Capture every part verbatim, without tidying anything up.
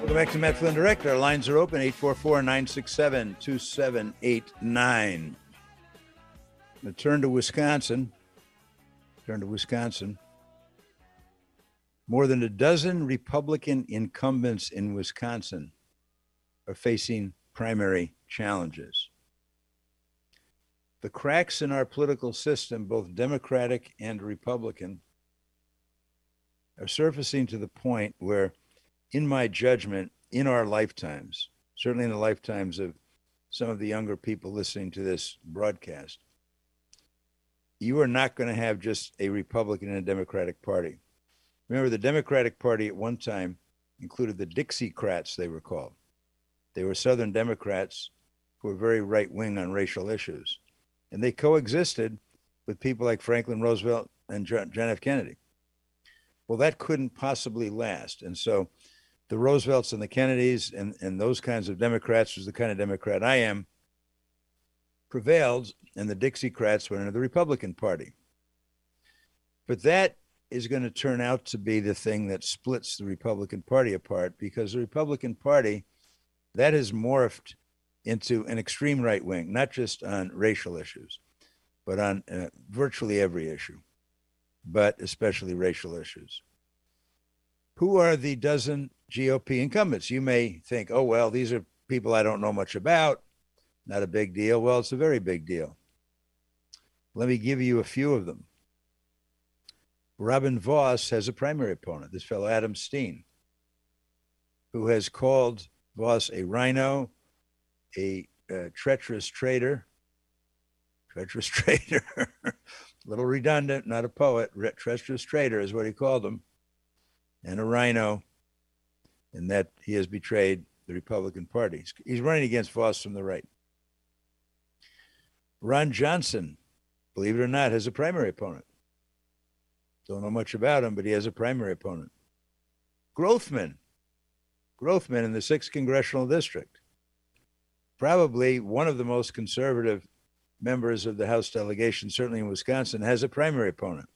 Welcome back to Matt Flynn Direct. Our lines are open, eight four four, nine six seven, two seven eight nine. Now turn to Wisconsin. Turn to Wisconsin. More than a dozen Republican incumbents in Wisconsin are facing primary challenges. The cracks in our political system, both Democratic and Republican, are surfacing to the point where, in my judgment, in our lifetimes, certainly in the lifetimes of some of the younger people listening to this broadcast, you are not going to have just a Republican and a Democratic Party. Remember, the Democratic Party at one time included the Dixiecrats, they were called. They were Southern Democrats who were very right-wing on racial issues. And they coexisted with people like Franklin Roosevelt and John F. Kennedy. Well, that couldn't possibly last. And so the Roosevelts and the Kennedys and, and those kinds of Democrats, was the kind of Democrat I am, prevailed, and the Dixiecrats went into the Republican Party. But that is going to turn out to be the thing that splits the Republican Party apart, because the Republican Party, that has morphed into an extreme right wing, not just on racial issues, but on uh, virtually every issue, but especially racial issues. Who are the dozen G O P incumbents? You may think, oh, well, these are people I don't know much about. Not a big deal. Well, it's a very big deal. Let me give you a few of them. Robin Vos has a primary opponent, this fellow Adam Steen, who has called Vos a rhino, a, a treacherous traitor, treacherous traitor, a little redundant, not a poet, Re- treacherous traitor is what he called him, and a rhino, and that he has betrayed the Republican Party. He's running against Vos from the right. Ron Johnson, believe it or not, has a primary opponent. Don't know much about him, but he has a primary opponent. Grothman, Grothman in the sixth Congressional District, probably one of the most conservative members of the House delegation, certainly in Wisconsin, has a primary opponent.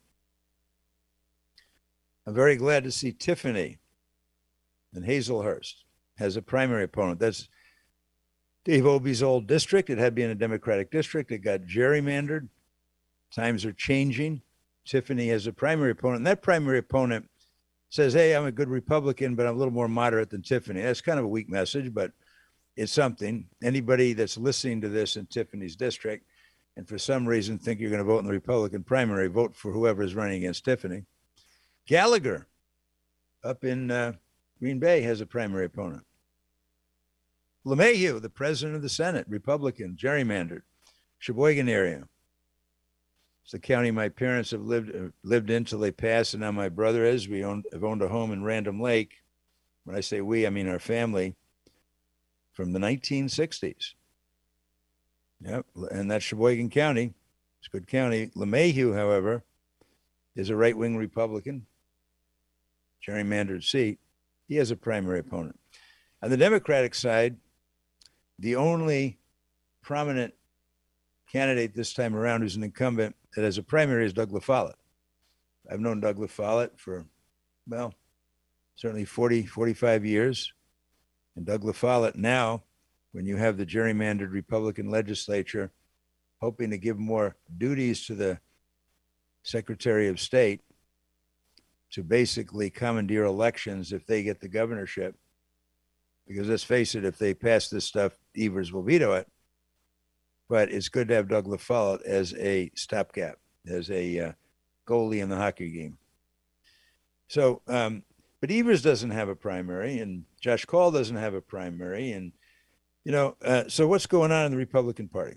I'm very glad to see Tiffany in Hazelhurst has a primary opponent. That's Dave Obey's old district. It had been a Democratic district. It got gerrymandered. Times are changing. Tiffany has a primary opponent. And that primary opponent says, hey, I'm a good Republican, but I'm a little more moderate than Tiffany. That's kind of a weak message, but it's something. Anybody that's listening to this in Tiffany's district and for some reason think you're going to vote in the Republican primary, vote for whoever is running against Tiffany. Gallagher up in uh, Green Bay has a primary opponent. LeMahieu, the president of the Senate, Republican, gerrymandered, Sheboygan area. It's the county my parents have lived uh, lived in till they passed, and now my brother is. We owned, have owned a home in Random Lake. When I say we, I mean our family, from the nineteen sixties. Yep, and that's Sheboygan County. It's a good county. LeMahieu, however, is a right-wing Republican, gerrymandered seat. He has a primary opponent. On the Democratic side, the only prominent candidate this time around who's an incumbent that has a primary is Doug LaFollette. I've known Doug LaFollette for, well, certainly forty, forty-five years. And Doug LaFollette now, when you have the gerrymandered Republican legislature hoping to give more duties to the Secretary of State to basically commandeer elections if they get the governorship, because let's face it, if they pass this stuff, Evers will veto it. But it's good to have Doug LaFollette as a stopgap, as a uh, goalie in the hockey game. So, um, but Evers doesn't have a primary, and Josh Call doesn't have a primary. And, you know, uh, so what's going on in the Republican Party?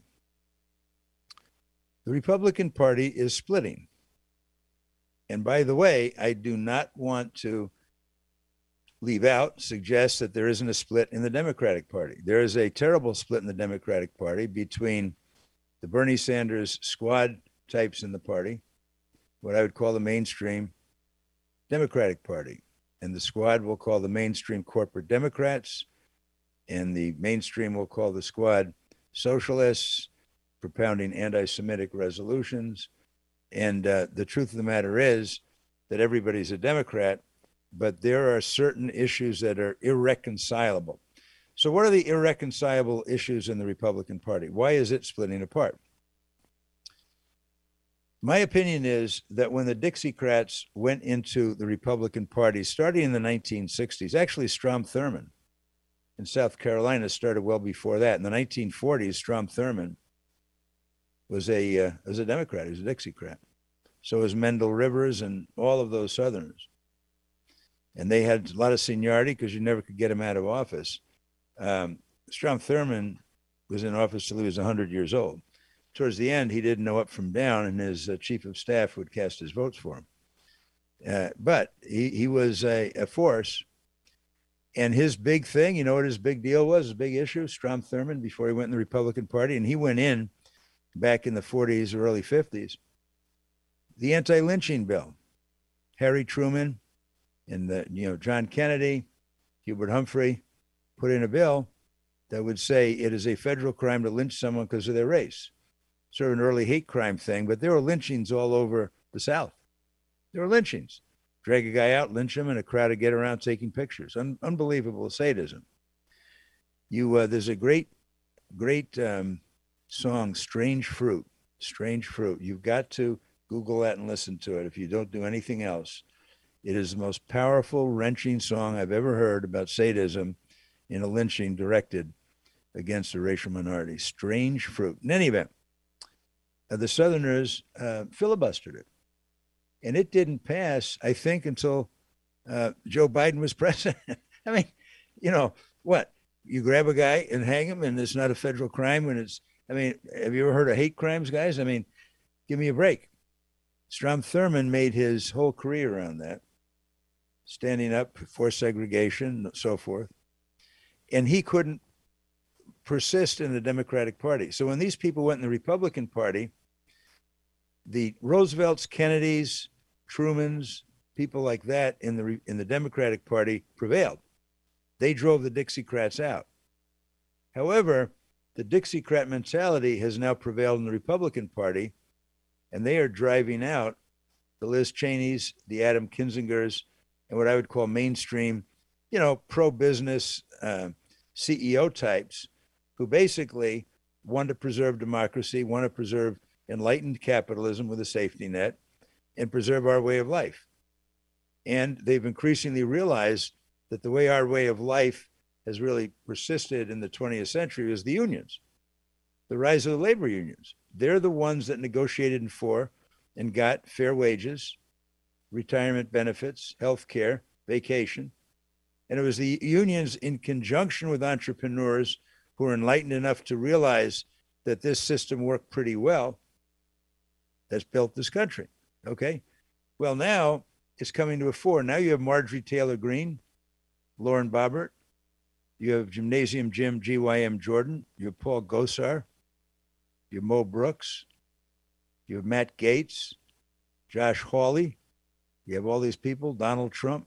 The Republican Party is splitting. And by the way, I do not want to leave out, suggest that there isn't a split in the Democratic Party. There is a terrible split in the Democratic Party between the Bernie Sanders squad types in the party, what I would call the mainstream Democratic Party. And the squad we'll call the mainstream corporate Democrats, and the mainstream we'll call the squad socialists, propounding anti-Semitic resolutions. And uh, the truth of the matter is that everybody's a Democrat, but there are certain issues that are irreconcilable. So what are the irreconcilable issues in the Republican Party? Why is it splitting apart? My opinion is that when the Dixiecrats went into the Republican Party, starting in the nineteen sixties, actually Strom Thurmond in South Carolina started well before that. In the nineteen forties, Strom Thurmond was a uh, was a Democrat. He was a Dixiecrat. So was Mendel Rivers and all of those Southerners. And they had a lot of seniority because you never could get him out of office. Um, Strom Thurmond was in office till he was one hundred years old. Towards the end, he didn't know up from down, and his uh, chief of staff would cast his votes for him. Uh, but he, he was a, a force. And his big thing, you know what his big deal was, his big issue? Strom Thurmond, before he went in the Republican Party, and he went in back in the forties or early fifties, the anti-lynching bill. Harry Truman and the, you know, John Kennedy, Hubert Humphrey put in a bill that would say it is a federal crime to lynch someone because of their race. Sort of an early hate crime thing, but there were lynchings all over the South. There were lynchings. Drag a guy out, lynch him, and a crowd would get around taking pictures. Un- unbelievable sadism. You, uh, there's a great, great um, song, Strange Fruit, Strange Fruit. You've got to Google that and listen to it if you don't do anything else. It is the most powerful, wrenching song I've ever heard about sadism in a lynching directed against a racial minority. Strange Fruit. In any event, uh, the Southerners uh, filibustered it. And it didn't pass, I think, until uh, Joe Biden was president. I mean, you know, what? You grab a guy and hang him and it's not a federal crime when it's, I mean, have you ever heard of hate crimes, guys? I mean, give me a break. Strom Thurmond made his whole career around that, standing up for segregation and so forth. And he couldn't persist in the Democratic Party. So when these people went in the Republican Party, the Roosevelts, Kennedys, Trumans, people like that in the in the Democratic Party prevailed. They drove the Dixiecrats out. However, the Dixiecrat mentality has now prevailed in the Republican Party, and they are driving out the Liz Cheneys, the Adam Kinzingers, and what I would call mainstream, you know, pro-business uh, C E O types who basically want to preserve democracy, want to preserve enlightened capitalism with a safety net, and preserve our way of life. And they've increasingly realized that the way our way of life has really persisted in the twentieth century is the unions, the rise of the labor unions. They're the ones that negotiated and for and got fair wages, retirement benefits, health care, vacation. And it was the unions in conjunction with entrepreneurs who were enlightened enough to realize that this system worked pretty well that's built this country. Okay. Well, now it's coming to a fore. Now you have Marjorie Taylor Greene, Lauren Boebert, you have Gymnasium Jim G Y M Jordan, you have Paul Gosar, you have Mo Brooks, you have Matt Gaetz, Josh Hawley, you have all these people, Donald Trump.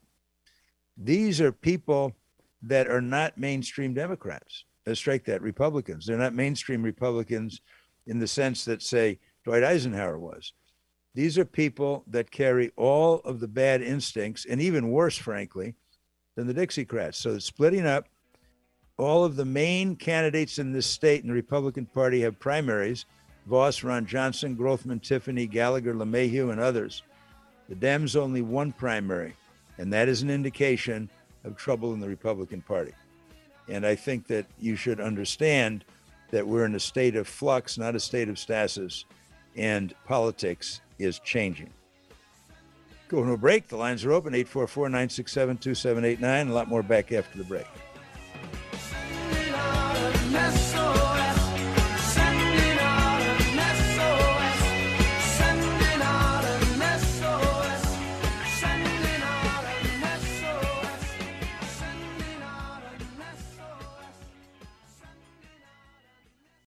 These are people that are not mainstream Democrats. Let's strike that, Republicans. They're not mainstream Republicans in the sense that, say, Dwight Eisenhower was. These are people that carry all of the bad instincts, and even worse, frankly, than the Dixiecrats. So it's splitting up. All of the main candidates in this state in the Republican Party have primaries. Voss, Ron Johnson, Grothman, Tiffany, Gallagher, LeMahieu, and others. The Dems only one primary, and that is an indication of trouble in the Republican Party. And I think that you should understand that we're in a state of flux, not a state of stasis, and politics is changing. Going to a break. The lines are open, eight four four, nine six seven, two seven eight nine. A lot more back after the break.